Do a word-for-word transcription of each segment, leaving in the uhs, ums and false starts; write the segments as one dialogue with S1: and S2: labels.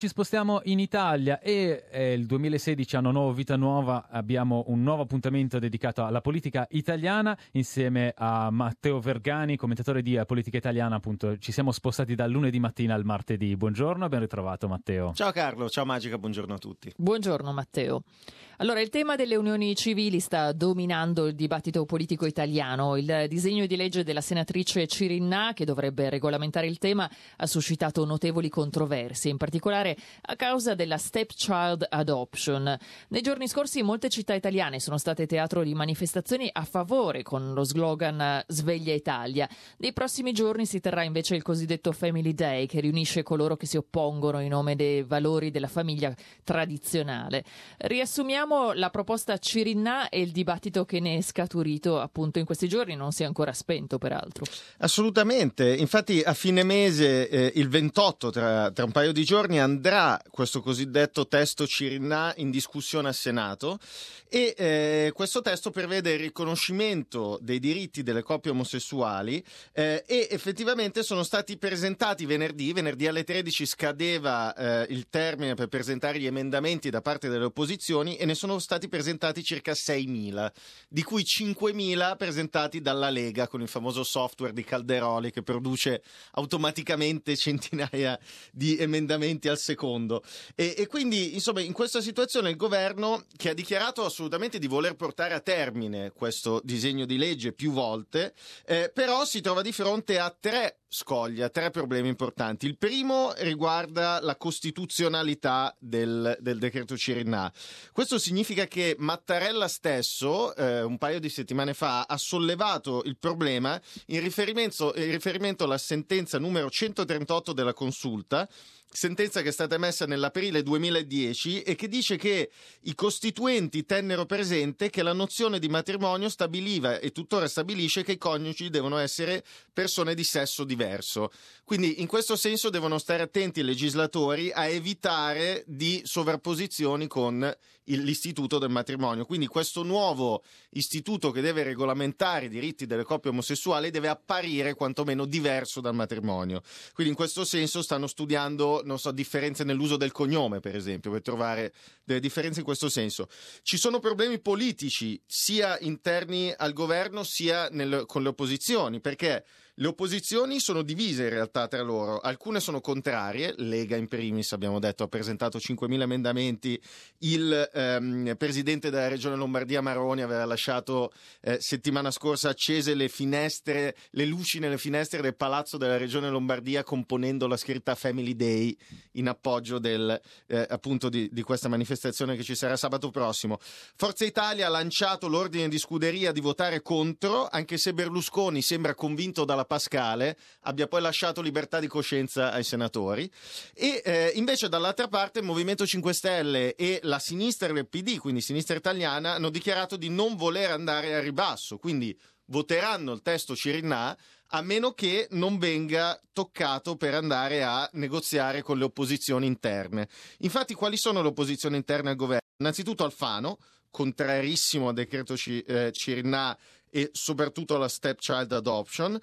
S1: Ci spostiamo in Italia e eh, il duemilasedici anno nuovo, vita nuova, abbiamo un nuovo appuntamento dedicato alla politica italiana insieme a Matteo Vergani, commentatore di Politica Italiana. Appunto, ci siamo spostati dal lunedì mattina al martedì. Buongiorno e ben ritrovato Matteo.
S2: Ciao Carlo, ciao Magica, buongiorno a tutti.
S3: Buongiorno Matteo. Allora, il tema delle unioni civili sta dominando il dibattito politico italiano. Il disegno di legge della senatrice Cirinnà, che dovrebbe regolamentare il tema, ha suscitato notevoli controversie, in particolare a causa della stepchild adoption. Nei giorni scorsi molte città italiane sono state teatro di manifestazioni a favore con lo slogan Sveglia Italia. Nei prossimi giorni si terrà invece il cosiddetto Family Day, che riunisce coloro che si oppongono in nome dei valori della famiglia tradizionale. Riassumiamo la proposta Cirinnà e il dibattito che ne è scaturito appunto in questi giorni, non si è ancora spento peraltro.
S2: Assolutamente, infatti a fine mese, eh, il ventotto, tra, tra un paio di giorni, andrà questo cosiddetto testo Cirinnà in discussione al Senato e eh, questo testo prevede il riconoscimento dei diritti delle coppie omosessuali eh, e effettivamente sono stati presentati venerdì, venerdì alle tredici scadeva eh, il termine per presentare gli emendamenti da parte delle opposizioni e ne sono stati presentati circa seimila, di cui cinquemila presentati dalla Lega con il famoso software di Calderoli che produce automaticamente centinaia di emendamenti al secondo. E, e quindi, insomma, in questa situazione il governo, che ha dichiarato assolutamente di voler portare a termine questo disegno di legge più volte, eh, però si trova di fronte a tre scogli, a tre problemi importanti. Il primo riguarda la costituzionalità del, del decreto Cirinnà. Questo significa che Mattarella stesso, eh, un paio di settimane fa, ha sollevato il problema in riferimento, in riferimento alla sentenza numero centotrentotto della Consulta, sentenza che è stata emessa nell'aprile duemiladieci e che dice che i costituenti tennero presente che la nozione di matrimonio stabiliva e tuttora stabilisce che i coniugi devono essere persone di sesso diverso. Quindi in questo senso devono stare attenti i legislatori a evitare di sovrapposizioni con il, l'istituto del matrimonio. Quindi questo nuovo istituto che deve regolamentare i diritti delle coppie omosessuali deve apparire quantomeno diverso dal matrimonio. Quindi in questo senso stanno studiando, non so, differenze nell'uso del cognome, per esempio, per trovare delle differenze in questo senso. Ci sono problemi politici sia interni al governo sia nel, con le opposizioni, perché le opposizioni sono divise in realtà tra loro, alcune sono contrarie, Lega in primis abbiamo detto ha presentato cinquemila emendamenti, il ehm, presidente della regione Lombardia Maroni aveva lasciato eh, settimana scorsa accese le finestre, le luci nelle finestre del palazzo della regione Lombardia componendo la scritta Family Day in appoggio del, eh, appunto di, di questa manifestazione che ci sarà sabato prossimo. Forza Italia ha lanciato l'ordine di scuderia di votare contro, anche se Berlusconi sembra convinto dalla Pascale abbia poi lasciato libertà di coscienza ai senatori e eh, invece dall'altra parte il Movimento cinque Stelle e la sinistra del P D, quindi sinistra italiana, hanno dichiarato di non voler andare a ribasso, quindi voteranno il testo Cirinnà a meno che non venga toccato per andare a negoziare con le opposizioni interne. Infatti quali sono le opposizioni interne al governo? Innanzitutto Alfano, contrarissimo al decreto C- eh, Cirinnà e soprattutto alla stepchild adoption,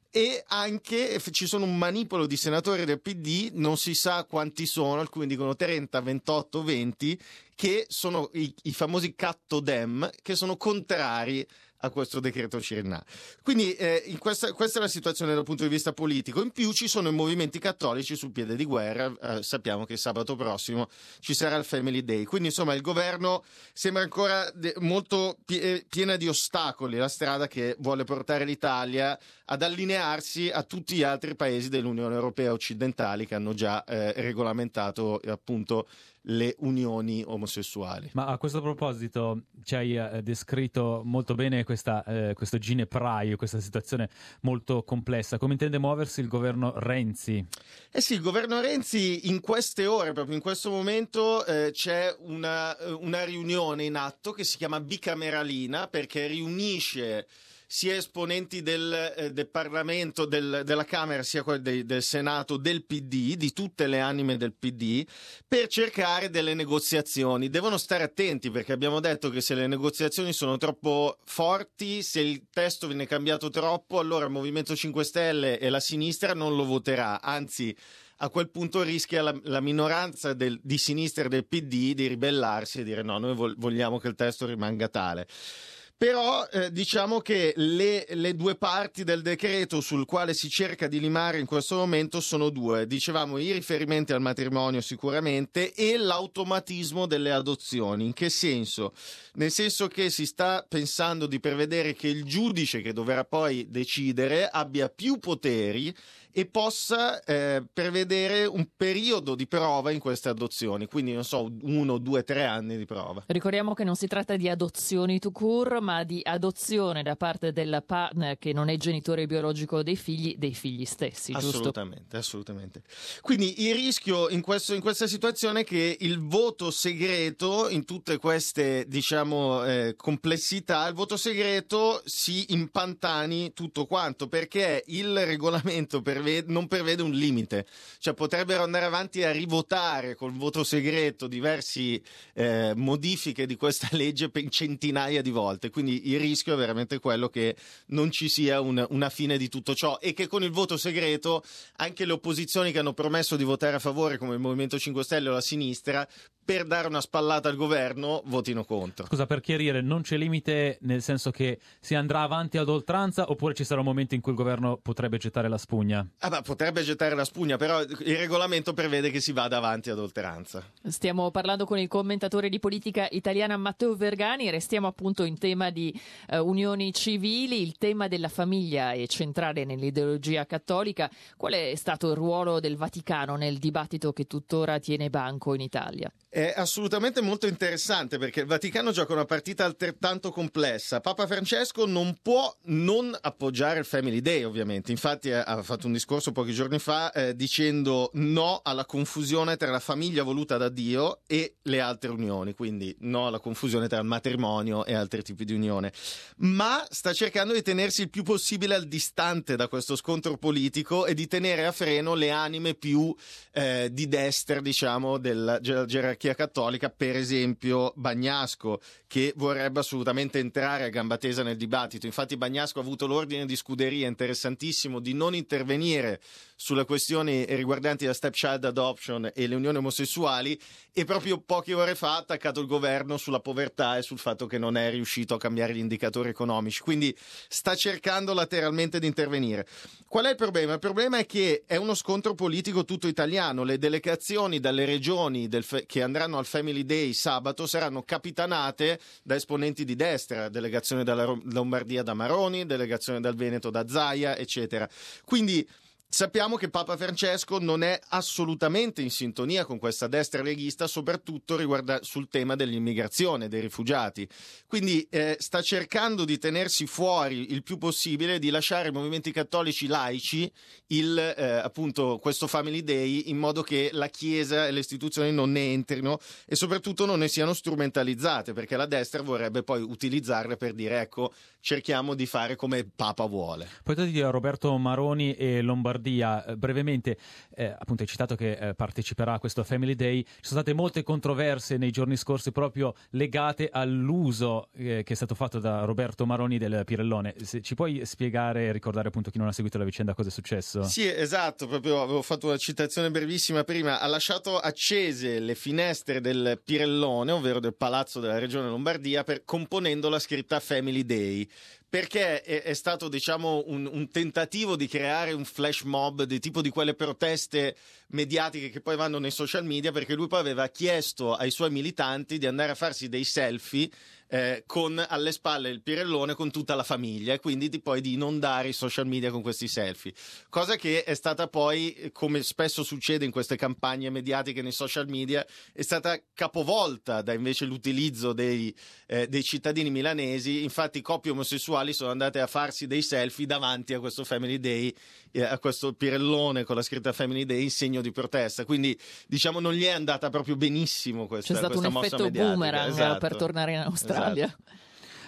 S2: e anche ci sono un manipolo di senatori del P D, non si sa quanti sono, alcuni dicono trenta, ventotto, venti, che sono i, i famosi catto dem, che sono contrari a questo decreto Cirinnà. Quindi eh, in questa, questa è la situazione dal punto di vista politico. In più ci sono i movimenti cattolici sul piede di guerra, eh, sappiamo che sabato prossimo ci sarà il Family Day, quindi insomma il governo sembra ancora de- molto pie- piena di ostacoli la strada che vuole portare l'Italia ad allinearsi a tutti gli altri paesi dell'Unione Europea occidentali che hanno già eh, regolamentato eh, appunto le unioni omosessuali.
S1: Ma a questo proposito ci hai eh, descritto molto bene questa, eh, questo ginepraio, questa situazione molto complessa. Come intende muoversi il governo Renzi?
S2: Eh sì, il governo Renzi in queste ore, proprio in questo momento, eh, c'è una, una riunione in atto che si chiama bicameralina, perché riunisce sia esponenti del, eh, del Parlamento, del, della Camera, sia quelli del, del Senato, del P D, di tutte le anime del P D, per cercare delle negoziazioni. Devono stare attenti perché abbiamo detto che se le negoziazioni sono troppo forti, se il testo viene cambiato troppo, allora il Movimento cinque Stelle e la sinistra non lo voterà, anzi a quel punto rischia la, la minoranza del, di sinistra del P D di ribellarsi e dire no, noi vogliamo che il testo rimanga tale. Però eh, diciamo che le, le due parti del decreto sul quale si cerca di limare in questo momento sono due. Dicevamo i riferimenti al matrimonio sicuramente e l'automatismo delle adozioni. In che senso? Nel senso che si sta pensando di prevedere che il giudice che dovrà poi decidere abbia più poteri e possa eh, prevedere un periodo di prova in queste adozioni, quindi non so, uno, due, tre anni di prova.
S3: Ricordiamo che non si tratta di adozioni tout court, ma di adozione da parte del partner che non è genitore biologico dei figli, dei figli stessi, giusto?
S2: Assolutamente, assolutamente. Quindi il rischio in, questo, in questa situazione è che il voto segreto, in tutte queste diciamo eh, complessità, il voto segreto si impantani tutto quanto, perché il regolamento per non prevede un limite, cioè potrebbero andare avanti a rivotare col voto segreto diversi eh, modifiche di questa legge per centinaia di volte, quindi il rischio è veramente quello che non ci sia un, una fine di tutto ciò e che con il voto segreto anche le opposizioni che hanno promesso di votare a favore come il Movimento cinque Stelle o la sinistra per dare una spallata al governo votino contro.
S1: Scusa, per chiarire, non c'è limite nel senso che si andrà avanti ad oltranza oppure ci sarà un momento in cui il governo potrebbe gettare la spugna?
S2: Ah, beh, potrebbe gettare la spugna, però il regolamento prevede che si vada avanti ad oltranza.
S3: Stiamo parlando con il commentatore di politica italiana Matteo Vergani, restiamo appunto in tema di uh, unioni civili, il tema della famiglia è centrale nell'ideologia cattolica. Qual è stato il ruolo del Vaticano nel dibattito che tuttora tiene banco in Italia?
S2: È assolutamente molto interessante perché il Vaticano gioca una partita altrettanto complessa. Papa Francesco non può non appoggiare il Family Day, ovviamente. Infatti ha fatto un discorso pochi giorni fa eh, dicendo no alla confusione tra la famiglia voluta da Dio e le altre unioni, quindi no alla confusione tra il matrimonio e altri tipi di unione. Ma sta cercando di tenersi il più possibile al distante da questo scontro politico e di tenere a freno le anime più eh, di destra, diciamo, della gerarchia cattolica, per esempio Bagnasco, che vorrebbe assolutamente entrare a gamba tesa nel dibattito. Infatti Bagnasco ha avuto l'ordine di scuderia interessantissimo di non intervenire sulle questioni riguardanti la stepchild adoption e le unioni omosessuali e proprio poche ore fa ha attaccato il governo sulla povertà e sul fatto che non è riuscito a cambiare gli indicatori economici, quindi sta cercando lateralmente di intervenire. Qual è il problema? Il problema è che è uno scontro politico tutto italiano. Le delegazioni dalle regioni del fe- che andranno al Family Day sabato saranno capitanate da esponenti di destra, delegazione dalla Lombardia da Maroni, delegazione dal Veneto da Zaia, eccetera. Quindi sappiamo che Papa Francesco non è assolutamente in sintonia con questa destra leghista, soprattutto riguarda sul tema dell'immigrazione, dei rifugiati. Quindi eh, sta cercando di tenersi fuori il più possibile, di lasciare ai movimenti cattolici laici il, eh, appunto questo Family Day, in modo che la Chiesa e le istituzioni non ne entrino e soprattutto non ne siano strumentalizzate, perché la destra vorrebbe poi utilizzarle per dire ecco, cerchiamo di fare come Papa vuole.
S1: Poi tu dici Roberto Maroni e Lombardia. Brevemente, eh, appunto hai citato che eh, parteciperà a questo Family Day. Ci sono state molte controversie nei giorni scorsi proprio legate all'uso eh, che è stato fatto da Roberto Maroni del Pirellone. Se ci puoi spiegare e ricordare appunto chi non ha seguito la vicenda cosa è successo?
S2: Sì, esatto, proprio avevo fatto una citazione brevissima prima. Ha lasciato accese le finestre del Pirellone, ovvero del palazzo della regione Lombardia, per, componendo la scritta Family Day. Perché è, è stato, diciamo, un, un tentativo di creare un flash mob di tipo di quelle proteste mediatiche che poi vanno nei social media, perché lui poi aveva chiesto ai suoi militanti di andare a farsi dei selfie eh, con alle spalle il Pirellone con tutta la famiglia e quindi di poi di inondare i social media con questi selfie, cosa che è stata poi, come spesso succede in queste campagne mediatiche nei social media, è stata capovolta da invece l'utilizzo dei, eh, dei cittadini milanesi. Infatti coppie omosessuali sono andate a farsi dei selfie davanti a questo Family Day, eh, a questo Pirellone con la scritta Family Day in segno di protesta, quindi diciamo non gli è andata proprio benissimo questa,
S3: c'è stato
S2: questa
S3: un
S2: mossa
S3: effetto
S2: mediatica.
S3: Boomerang,
S2: esatto.
S3: per tornare in Australia.
S2: Esatto.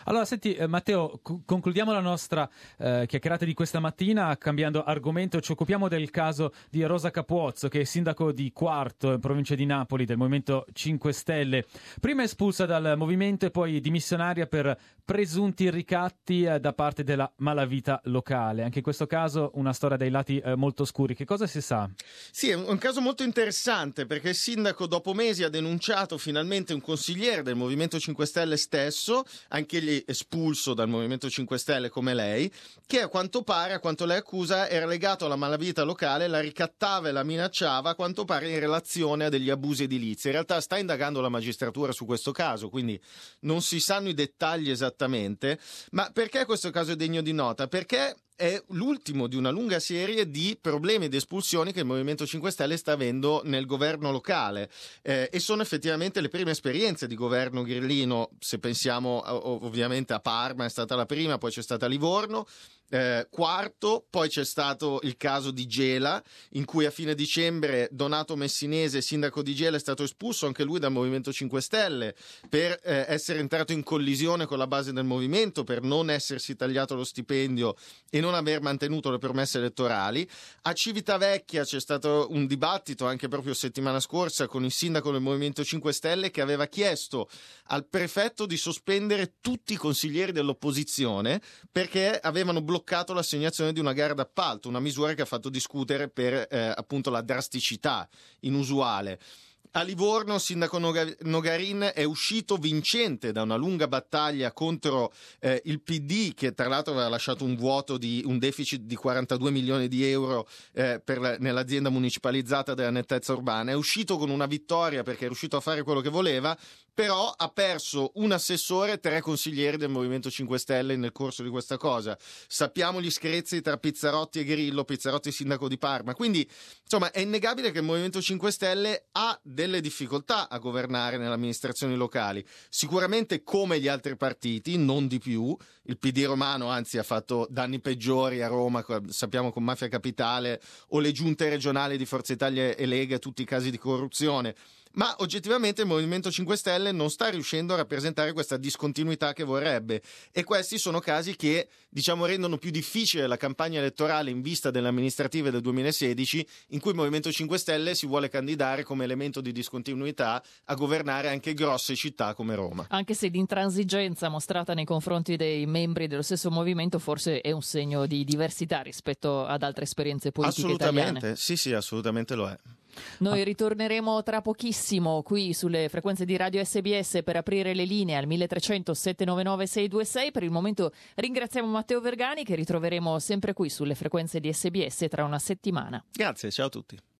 S1: Allora, senti, eh, Matteo, co- concludiamo la nostra eh, chiacchierata di questa mattina cambiando argomento. Ci occupiamo del caso di Rosa Capuozzo, che è sindaco di Quarto, in provincia di Napoli, del Movimento cinque Stelle. Prima espulsa dal movimento e poi dimissionaria per presunti ricatti eh, da parte della malavita locale. Anche in questo caso una storia dai lati eh, molto scuri. Che cosa si sa?
S2: Sì, è un, un caso molto interessante, perché il sindaco dopo mesi ha denunciato finalmente un consigliere del Movimento cinque Stelle stesso, anche egli espulso dal Movimento cinque Stelle come lei, che a quanto pare, a quanto lei accusa, era legato alla malavita locale, la ricattava e la minacciava, a quanto pare in relazione a degli abusi edilizi. In realtà sta indagando la magistratura su questo caso, quindi non si sanno i dettagli esattamente. Ma perché questo caso è degno di nota? Perché è l'ultimo di una lunga serie di problemi ed espulsioni che il Movimento cinque Stelle sta avendo nel governo locale, eh, e sono effettivamente le prime esperienze di governo grillino. Se pensiamo ovviamente a Parma, è stata la prima, poi c'è stata Livorno, eh, Quarto, poi c'è stato il caso di Gela, in cui a fine dicembre Donato Messinese, sindaco di Gela, è stato espulso anche lui dal Movimento cinque Stelle per eh, essere entrato in collisione con la base del movimento, per non essersi tagliato lo stipendio e non aver mantenuto le promesse elettorali. A Civitavecchia c'è stato un dibattito anche proprio settimana scorsa con il sindaco del Movimento cinque Stelle, che aveva chiesto al prefetto di sospendere tutti i consiglieri dell'opposizione perché avevano bloccato l'assegnazione di una gara d'appalto, una misura che ha fatto discutere per eh, appunto la drasticità inusuale. A Livorno, il sindaco Nogarin è uscito vincente da una lunga battaglia contro eh, il P D, che tra l'altro aveva lasciato un vuoto di un deficit di quarantadue milioni di euro eh, per la, nell'azienda municipalizzata della nettezza urbana. È uscito con una vittoria perché è riuscito a fare quello che voleva, però ha perso un assessore e tre consiglieri del Movimento cinque Stelle nel corso di questa cosa. Sappiamo gli screzi tra Pizzarotti e Grillo, Pizzarotti sindaco di Parma. Quindi, insomma, è innegabile che il Movimento cinque Stelle ha delle difficoltà a governare nelle amministrazioni locali. Sicuramente come gli altri partiti, non di più. Il P D romano, anzi, ha fatto danni peggiori a Roma, sappiamo, con Mafia Capitale, o le giunte regionali di Forza Italia e Lega, tutti i casi di corruzione. Ma oggettivamente il Movimento cinque Stelle non sta riuscendo a rappresentare questa discontinuità che vorrebbe, e questi sono casi che, diciamo, rendono più difficile la campagna elettorale in vista delle amministrative del duemilasedici, in cui il Movimento cinque Stelle si vuole candidare come elemento di discontinuità a governare anche grosse città come Roma.
S3: Anche se l'intransigenza mostrata nei confronti dei membri dello stesso movimento forse è un segno di diversità rispetto ad altre esperienze politiche
S2: assolutamente,
S3: italiane.
S2: Sì, sì, assolutamente lo è.
S3: Noi ritorneremo tra pochissimo qui sulle frequenze di Radio S B S per aprire le linee al milletrecento sette nove nove sei due sei. Per il momento ringraziamo Matteo Vergani, che ritroveremo sempre qui sulle frequenze di S B S tra una settimana.
S2: Grazie, ciao a tutti.